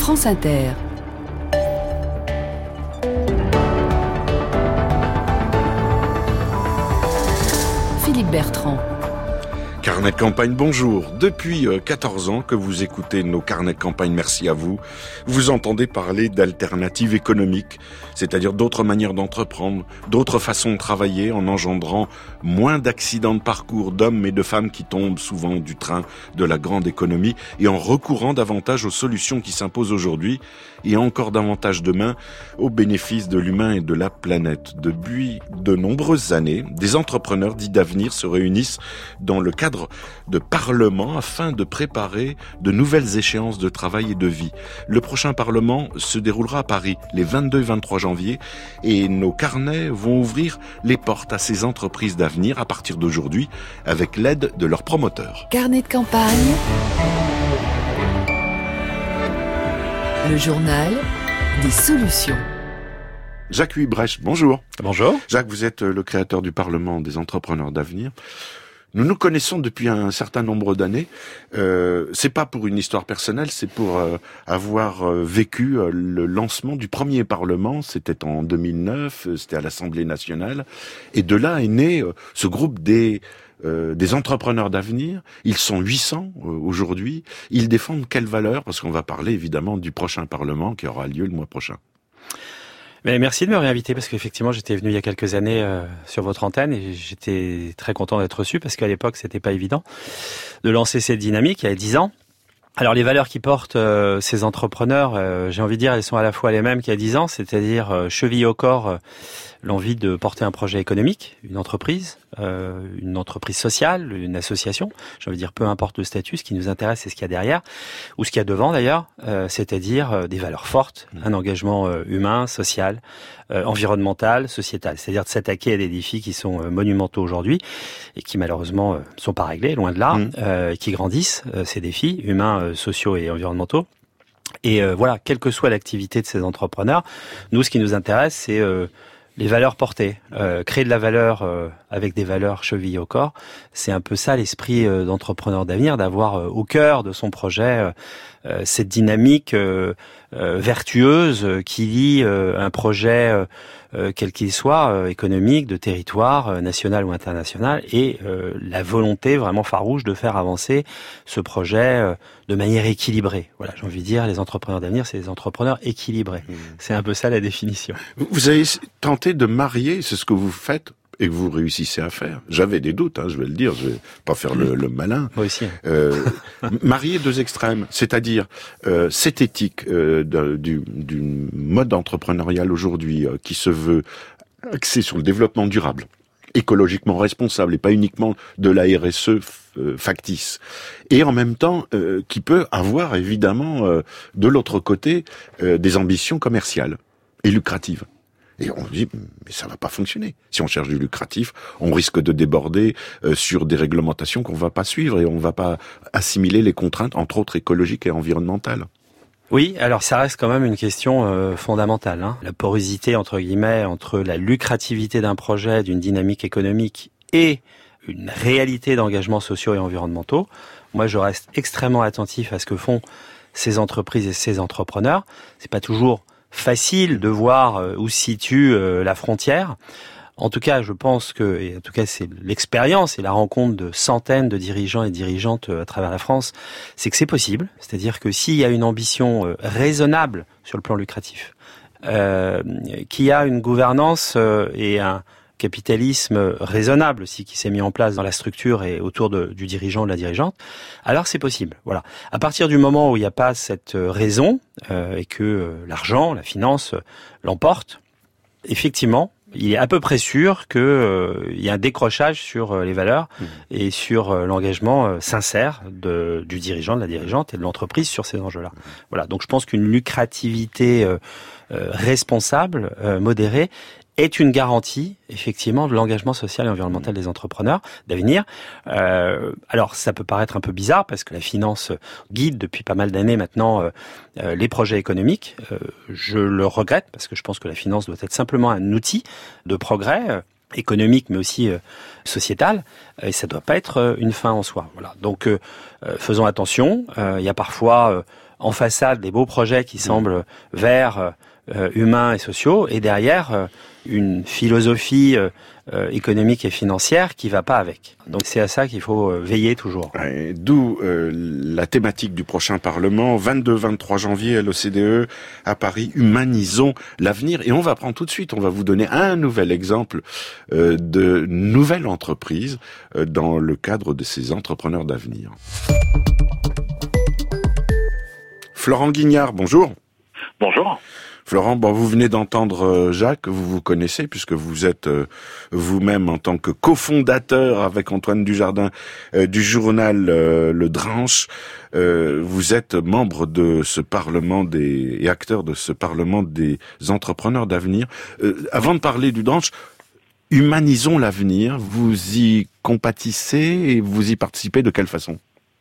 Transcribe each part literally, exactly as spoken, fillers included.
France Inter. Philippe Bertrand. Carnet de campagne, bonjour. Depuis quatorze ans que vous écoutez nos carnets de campagne, merci à vous. Vous entendez parler d'alternatives économiques, c'est-à-dire d'autres manières d'entreprendre, d'autres façons de travailler en engendrant moins d'accidents de parcours d'hommes et de femmes qui tombent souvent du train de la grande économie et en recourant davantage aux solutions qui s'imposent aujourd'hui et encore davantage demain au bénéfice de l'humain et de la planète. Depuis de nombreuses années, des entrepreneurs dits d'avenir se réunissent dans le cadre de parlement afin de préparer de nouvelles échéances de travail et de vie. Le prochain parlement se déroulera à Paris les vingt-deux et vingt-trois janvier et nos carnets vont ouvrir les portes à ces entreprises d'avenir à partir d'aujourd'hui avec l'aide de leurs promoteurs. Carnet de campagne. Le journal des solutions. Jacques Huybrecht, bonjour. Bonjour. Jacques, vous êtes le créateur du Parlement des entrepreneurs d'avenir. Nous nous connaissons depuis un certain nombre d'années. Euh, c'est pas pour une histoire personnelle, c'est pour euh, avoir euh, vécu euh, le lancement du premier Parlement. C'était en deux mille neuf, euh, c'était à l'Assemblée nationale. Et de là est né euh, ce groupe des euh, des entrepreneurs d'avenir. Ils sont huit cents euh, aujourd'hui. Ils défendent quelles valeurs ? Parce qu'on va parler évidemment du prochain Parlement qui aura lieu le mois prochain. Mais merci de me réinviter parce qu'effectivement j'étais venu il y a quelques années euh, sur votre antenne et j'étais très content d'être reçu parce qu'à l'époque c'était pas évident de lancer cette dynamique il y a dix ans. Alors les valeurs qui portent euh, ces entrepreneurs, euh, j'ai envie de dire, elles sont à la fois les mêmes qu'il y a dix ans, c'est-à-dire euh, chevillé au corps euh, l'envie de porter un projet économique, une entreprise, euh, une entreprise sociale, une association. J'ai envie de dire, peu importe le statut, ce qui nous intéresse, c'est ce qu'il y a derrière, ou ce qu'il y a devant d'ailleurs, euh, c'est-à-dire euh, des valeurs fortes, un engagement euh, humain, social, euh, environnemental, sociétal. C'est-à-dire de s'attaquer à des défis qui sont euh, monumentaux aujourd'hui et qui malheureusement euh, sont pas réglés, loin de là, mmh. euh, qui grandissent, euh, ces défis humains, euh, sociaux et environnementaux. Et euh, voilà, quelle que soit l'activité de ces entrepreneurs, nous, ce qui nous intéresse, c'est euh, les valeurs portées, euh, créer de la valeur euh, avec des valeurs chevillées au corps, c'est un peu ça l'esprit euh, d'entrepreneur d'avenir, d'avoir euh, au cœur de son projet euh, cette dynamique euh, euh, vertueuse euh, qui lie euh, un projet euh, euh, quel qu'il soit, euh, économique, de territoire, euh, national ou international, et euh, la volonté vraiment farouche de faire avancer ce projet euh, de manière équilibrée. Voilà, j'ai envie de dire, les entrepreneurs d'avenir, c'est des entrepreneurs équilibrés. Mmh. C'est un peu ça la définition. Vous avez tenté de marier, c'est ce que vous faites et que vous réussissez à faire. J'avais des doutes, hein, je vais le dire, je vais pas faire le, le malin. Moi aussi. Euh, marier deux extrêmes, c'est-à-dire euh, cette éthique euh, de, du, du mode entrepreneurial aujourd'hui euh, qui se veut axé sur le développement durable, écologiquement responsable et pas uniquement de la R S E euh, factice. Et en même temps, euh, qui peut avoir évidemment euh, de l'autre côté euh, des ambitions commerciales et lucratives. Et on dit, mais ça va pas fonctionner. Si on cherche du lucratif, on risque de déborder euh, sur des réglementations qu'on va pas suivre et on va pas assimiler les contraintes, entre autres écologiques et environnementales. Oui, alors ça reste quand même une question euh, fondamentale. Hein. La porosité, entre guillemets, entre la lucrativité d'un projet, d'une dynamique économique et une réalité d'engagements sociaux et environnementaux. Moi, je reste extrêmement attentif à ce que font ces entreprises et ces entrepreneurs. C'est pas toujours facile de voir où se situe la frontière. En tout cas, je pense que, et en tout cas c'est l'expérience et la rencontre de centaines de dirigeants et dirigeantes à travers la France, c'est que c'est possible. C'est-à-dire que s'il y a une ambition raisonnable sur le plan lucratif, euh, qu'il y a une gouvernance et un capitalisme raisonnable aussi qui s'est mis en place dans la structure et autour de, du dirigeant ou de la dirigeante, alors c'est possible. Voilà. À partir du moment où il n'y a pas cette raison euh, et que euh, l'argent, la finance euh, l'emporte, effectivement, il est à peu près sûr qu'il euh, y a un décrochage sur euh, les valeurs mmh. et sur euh, l'engagement euh, sincère de, du dirigeant, de la dirigeante et de l'entreprise sur ces enjeux-là. Mmh. Voilà. Donc je pense qu'une lucrativité euh, euh, responsable, euh, modérée, est une garantie, effectivement, de l'engagement social et environnemental des entrepreneurs d'avenir. Euh, alors, ça peut paraître un peu bizarre, parce que la finance guide depuis pas mal d'années maintenant euh, euh, les projets économiques. Euh, je le regrette, parce que je pense que la finance doit être simplement un outil de progrès euh, économique, mais aussi euh, sociétal, et ça doit pas être euh, une fin en soi. Voilà. Donc, euh, euh, faisons attention. Euh, il y a parfois... Euh, en façade des beaux projets qui semblent verts, euh, humains et sociaux, et derrière euh, une philosophie euh, euh, économique et financière qui va pas avec. Donc c'est à ça qu'il faut euh, veiller toujours. Ouais, d'où euh, la thématique du prochain Parlement, vingt-deux vingt-trois janvier à l'O C D E à Paris, humanisons l'avenir. Et on va prendre tout de suite, on va vous donner un nouvel exemple euh, de nouvelle entreprise euh, dans le cadre de ces entrepreneurs d'avenir. Florent Guignard, bonjour. Bonjour. Florent, bon, vous venez d'entendre Jacques, vous vous connaissez puisque vous êtes euh, vous-même en tant que cofondateur avec Antoine Dujardin euh, du journal euh, Le Dranche. Euh, vous êtes membre de ce Parlement des et acteur de ce Parlement des entrepreneurs d'avenir. Euh, avant de parler du Dranche, humanisons l'avenir. Vous y compatissez et vous y participez de quelle façon ?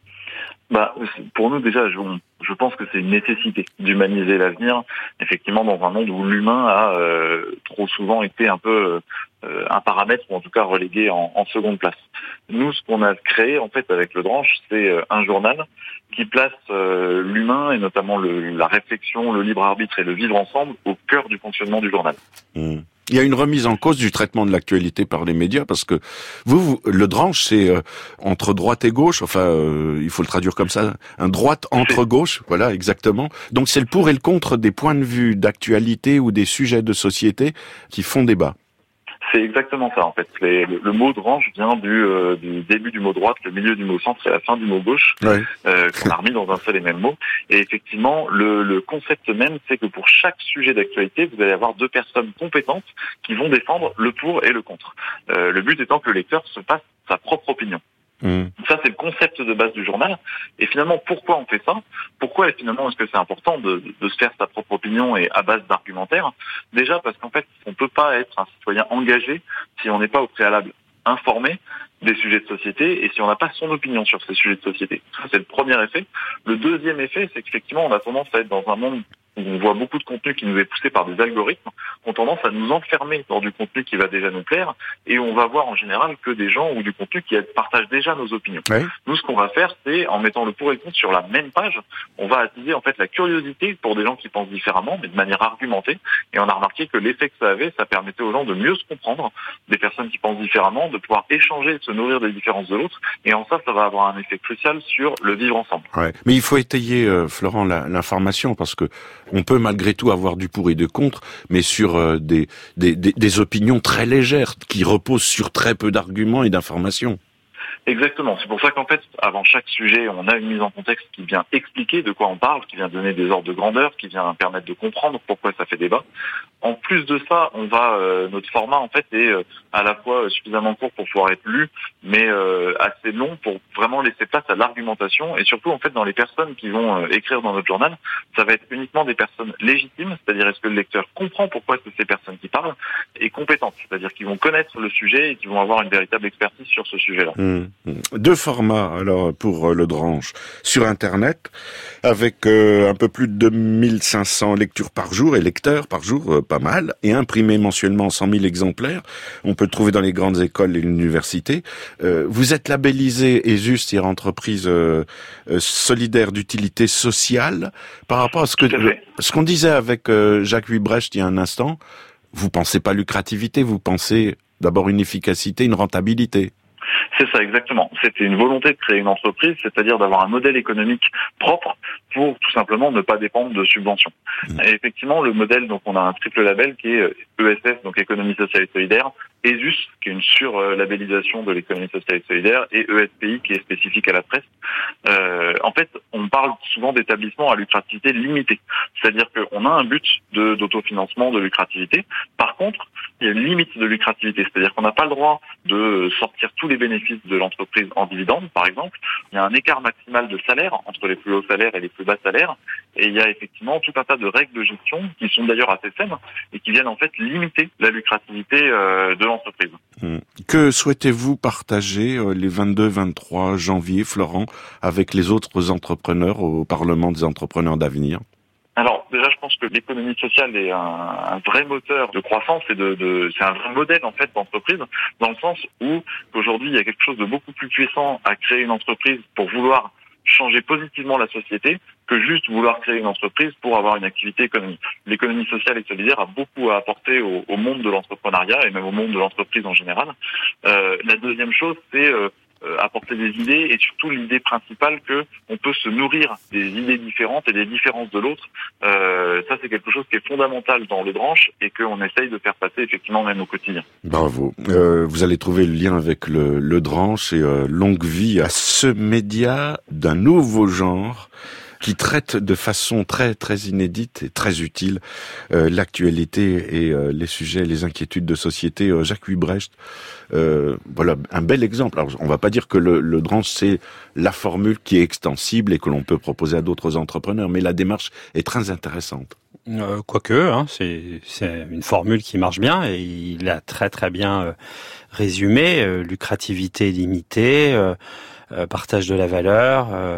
Bah, pour nous déjà, je, je pense que c'est une nécessité d'humaniser l'avenir. Effectivement, dans un monde où l'humain a euh, trop souvent été un peu euh, un paramètre, ou en tout cas relégué en, en seconde place. Nous, ce qu'on a créé en fait avec le Dranche, c'est euh, un journal qui place euh, l'humain et notamment le, la réflexion, le libre arbitre et le vivre ensemble au cœur du fonctionnement du journal. Mmh. Il y a une remise en cause du traitement de l'actualité par les médias parce que vous, vous le Dranche, c'est euh, entre droite et gauche. Enfin, euh, il faut le traduire comme ça, un droite entre gauche. Voilà, exactement. Donc c'est le pour et le contre des points de vue d'actualité ou des sujets de société qui font débat. C'est exactement ça en fait. Les, le, le mot Dranche vient du, euh, du début du mot droite, le milieu du mot centre et la fin du mot gauche, ouais. euh, qu'on a remis dans un seul et même mot. Et effectivement, le, le concept même, c'est que pour chaque sujet d'actualité, vous allez avoir deux personnes compétentes qui vont défendre le pour et le contre. Euh, le but étant que le lecteur se fasse sa propre opinion. Mmh. Ça, c'est le concept de base du journal. Et finalement, pourquoi on fait ça ? Pourquoi, et finalement, est-ce que c'est important de, de se faire sa propre opinion et à base d'argumentaire ? Déjà parce qu'en fait, on ne peut pas être un citoyen engagé si on n'est pas au préalable informé des sujets de société et si on n'a pas son opinion sur ces sujets de société. Ça, c'est le premier effet. Le deuxième effet, c'est qu'effectivement, on a tendance à être dans un monde où on voit beaucoup de contenu qui nous est poussé par des algorithmes, qui ont tendance à nous enfermer dans du contenu qui va déjà nous plaire, et on va voir en général que des gens ou du contenu qui partagent déjà nos opinions. Oui. Nous, ce qu'on va faire, c'est, en mettant le pour et le contre sur la même page, on va attiser en fait la curiosité pour des gens qui pensent différemment, mais de manière argumentée, et on a remarqué que l'effet que ça avait, ça permettait aux gens de mieux se comprendre, des personnes qui pensent différemment, de pouvoir échanger, de se nourrir des différences de l'autre, et en ça, ça va avoir un effet crucial sur le vivre ensemble. Ouais. Mais il faut étayer, euh, Florent, la, l'information, parce que on peut malgré tout avoir du pour et du contre, mais sur euh, des, des, des, des opinions très légères, qui reposent sur très peu d'arguments et d'informations. Exactement. C'est pour ça qu'en fait, avant chaque sujet, on a une mise en contexte qui vient expliquer de quoi on parle, qui vient donner des ordres de grandeur, qui vient permettre de comprendre pourquoi ça fait débat. En plus de ça, on va euh, notre format en fait est euh, à la fois suffisamment court pour pouvoir être lu, mais euh, assez long pour vraiment laisser place à l'argumentation. Et surtout, en fait, dans les personnes qui vont euh, écrire dans notre journal, ça va être uniquement des personnes légitimes, c'est-à-dire est-ce que le lecteur comprend pourquoi c'est ces personnes qui parlent, et compétentes, c'est-à-dire qu'ils vont connaître le sujet et qu'ils vont avoir une véritable expertise sur ce sujet-là. Mmh. Deux formats alors pour euh, le Dranche sur Internet, avec euh, un peu plus de deux mille cinq cents lectures par jour et lecteurs par jour, euh, pas mal, et imprimé mensuellement cent mille exemplaires. On peut le trouver dans les grandes écoles et l'université. Euh, vous êtes labellisé ESUS, c'est-à-dire entreprise euh, euh, solidaire d'utilité sociale. Par rapport à ce que le, ce qu'on disait avec euh, Jacques Huybrecht il y a un instant, vous pensez pas lucrativité, vous pensez d'abord une efficacité, une rentabilité. C'est ça, exactement. C'était une volonté de créer une entreprise, c'est-à-dire d'avoir un modèle économique propre pour tout simplement ne pas dépendre de subventions. Mmh. Et effectivement, le modèle, donc on a un triple label qui est E S S, donc économie sociale et solidaire, ESUS, qui est une sur-labellisation de l'économie sociale et solidaire, et E S P I, qui est spécifique à la presse. Euh, en fait, on parle souvent d'établissements à lucrativité limitée. C'est-à-dire qu'on a un but de, d'autofinancement, de lucrativité. Par contre, il y a une limite de lucrativité. C'est-à-dire qu'on n'a pas le droit de sortir tous les bénéfices de l'entreprise en dividendes, par exemple. Il y a un écart maximal de salaire entre les plus hauts salaires et les plus bas salaires. Et il y a effectivement tout un tas de règles de gestion qui sont d'ailleurs assez saines et qui viennent en fait limiter la lucrativité euh, de l'entreprise. Mmh. Que souhaitez-vous partager euh, les vingt-deux vingt-trois janvier, Florent, avec les autres entrepreneurs au Parlement des entrepreneurs d'avenir ? Alors déjà, je pense que l'économie sociale est un, un vrai moteur de croissance et de, de c'est un vrai modèle en fait d'entreprise, dans le sens où aujourd'hui il y a quelque chose de beaucoup plus puissant à créer une entreprise pour vouloir changer positivement la société que juste vouloir créer une entreprise pour avoir une activité économique. L'économie sociale et solidaire a beaucoup à apporter au, au monde de l'entrepreneuriat et même au monde de l'entreprise en général. Euh, la deuxième chose, c'est euh, apporter des idées et surtout l'idée principale que on peut se nourrir des idées différentes et des différences de l'autre. Euh, ça, c'est quelque chose qui est fondamental dans les branches et qu'on essaye de faire passer effectivement même au quotidien. Bravo. Euh, vous allez trouver le lien avec le, le Dranche et euh, longue vie à ce média d'un nouveau genre qui traite de façon très très inédite et très utile euh, l'actualité et euh, les sujets, les inquiétudes de société. Euh, Jacques Huybrecht, euh, voilà un bel exemple. Alors on va pas dire que le, le Dranche c'est la formule qui est extensible et que l'on peut proposer à d'autres entrepreneurs, mais la démarche est très intéressante. Euh, quoique, hein, c'est, c'est une formule qui marche bien et il a très très bien euh, résumé euh, lucrativité limitée. Euh, Euh, partage de la valeur, euh,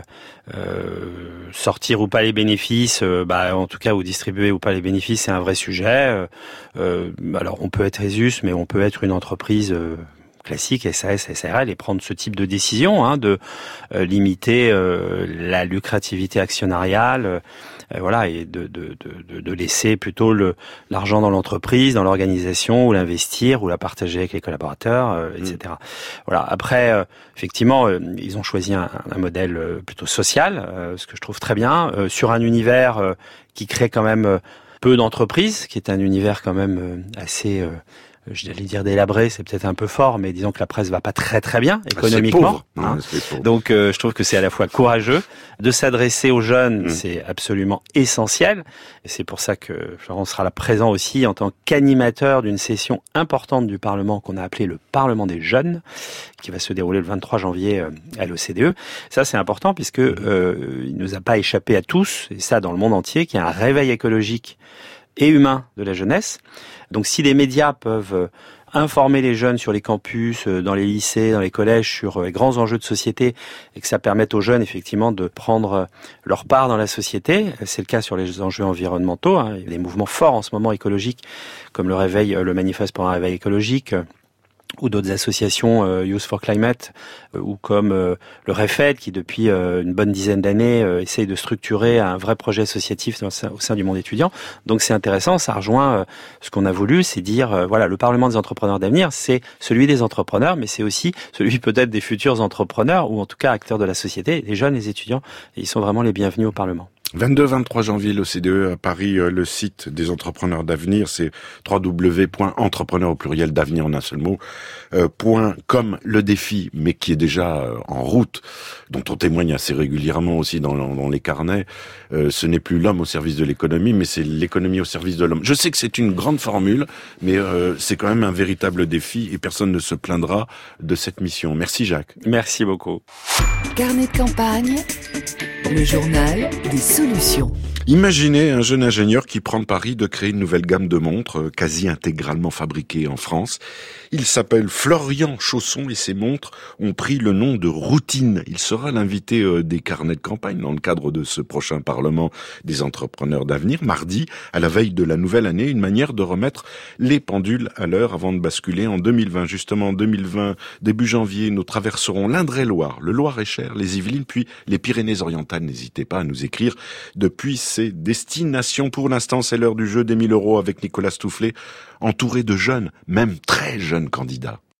euh, sortir ou pas les bénéfices, euh, bah, en tout cas ou distribuer ou pas les bénéfices, c'est un vrai sujet. Euh, euh, alors on peut être ESUS, mais on peut être une entreprise euh, classique, S A S, S A R L, et prendre ce type de décision, hein, de euh, limiter euh, la lucrativité actionnariale, euh, voilà, et de, de, de, de laisser plutôt le, l'argent dans l'entreprise, dans l'organisation, ou l'investir, ou la partager avec les collaborateurs, euh, et cetera. Mmh. Voilà. Après, euh, effectivement, euh, ils ont choisi un, un modèle euh, plutôt social, euh, ce que je trouve très bien, euh, sur un univers euh, qui crée quand même euh, peu d'entreprises, qui est un univers quand même euh, assez... Euh, je vais dire délabré, c'est peut-être un peu fort, mais disons que la presse va pas très très bien économiquement. C'est pauvre. Hein. C'est pauvre. Donc euh, je trouve que c'est à la fois courageux de s'adresser aux jeunes, mmh. c'est absolument essentiel. Et c'est pour ça que Florent sera là présent aussi en tant qu'animateur d'une session importante du Parlement qu'on a appelée le Parlement des jeunes, qui va se dérouler le vingt-trois janvier à l'O C D E. Ça c'est important puisque euh, il nous a pas échappé à tous, et ça dans le monde entier, qu'il y a un réveil écologique et humain de la jeunesse. Donc si les médias peuvent informer les jeunes sur les campus, dans les lycées, dans les collèges, sur les grands enjeux de société, et que ça permette aux jeunes effectivement de prendre leur part dans la société, c'est le cas sur les enjeux environnementaux, hein. Il y a des mouvements forts en ce moment écologiques, comme le réveil, le manifeste pour un réveil écologique, ou d'autres associations, euh, Youth for Climate, euh, ou comme euh, le REFED, qui depuis euh, une bonne dizaine d'années euh, essaye de structurer un vrai projet associatif au sein, au sein du monde étudiant. Donc c'est intéressant, ça rejoint euh, ce qu'on a voulu, c'est dire, euh, voilà, le Parlement des entrepreneurs d'avenir, c'est celui des entrepreneurs, mais c'est aussi celui peut-être des futurs entrepreneurs, ou en tout cas acteurs de la société, les jeunes, les étudiants, et ils sont vraiment les bienvenus au Parlement. vingt-deux vingt-trois janvier, l'O C D E à Paris, le site des entrepreneurs d'avenir, c'est w w w point entrepreneur au pluriel d'avenir en un seul mot, euh, point com, le défi, mais qui est déjà euh, en route, dont on témoigne assez régulièrement aussi dans, dans les carnets. Euh, ce n'est plus l'homme au service de l'économie, mais c'est l'économie au service de l'homme. Je sais que c'est une grande formule, mais euh, c'est quand même un véritable défi et personne ne se plaindra de cette mission. Merci Jacques. Merci beaucoup. Carnet de campagne, le journal des solutions. Imaginez un jeune ingénieur qui prend le pari de créer une nouvelle gamme de montres quasi intégralement fabriquées en France. Il s'appelle Florian Chausson et ses montres ont pris le nom de Routine. Il sera l'invité des carnets de campagne dans le cadre de ce prochain Parlement des entrepreneurs d'avenir. Mardi, à la veille de la nouvelle année, une manière de remettre les pendules à l'heure avant de basculer en deux mille vingt. Justement, en deux mille vingt, début janvier, nous traverserons l'Indre-et-Loire, le Loir-et-Cher, les Yvelines, puis les Pyrénées-Orientales. N'hésitez pas à nous écrire depuis ces destinations. Pour l'instant, c'est l'heure du jeu des mille euros avec Nicolas Stoufflet, entouré de jeunes, même très jeunes candidats.